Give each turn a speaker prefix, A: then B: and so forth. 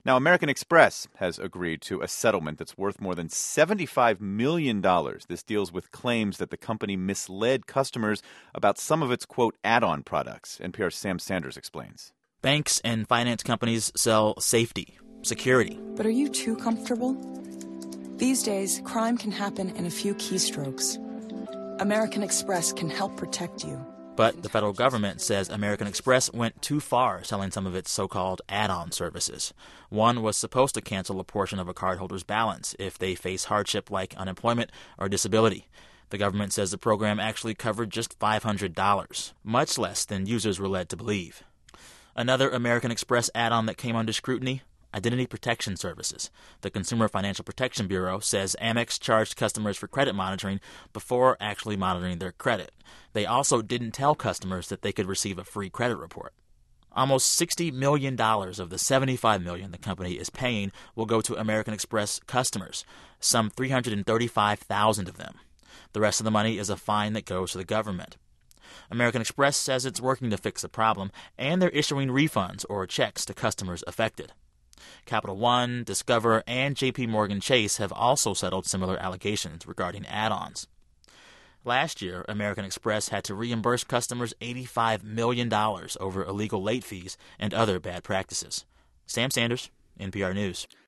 A: Now, American Express has agreed to a settlement that's worth more than $75 million. This deals with claims that the company misled customers about some of its, quote, add-on products. NPR's Sam Sanders explains.
B: Banks and finance companies sell safety, security.
C: But are you too comfortable? These days, crime can happen in a few keystrokes. American Express can help protect you.
B: But the federal government says American Express went too far selling some of its so-called add-on services. One was supposed to cancel a portion of a cardholder's balance if they face hardship like unemployment or disability. The government says the program actually covered just $500, much less than users were led to believe. Another American Express add-on that came under scrutiny: Identity Protection Services. The Consumer Financial Protection Bureau says Amex charged customers for credit monitoring before actually monitoring their credit. They also didn't tell customers that they could receive a free credit report. Almost $60 million of the $75 million the company is paying will go to American Express customers, some 335,000 of them. The rest of the money is a fine that goes to the government. American Express says it's working to fix the problem, and they're issuing refunds or checks to customers affected. Capital One, Discover, and J.P. Morgan Chase have also settled similar allegations regarding add-ons. Last year, American Express had to reimburse customers $85 million over illegal late fees and other bad practices. Sam Sanders, NPR News.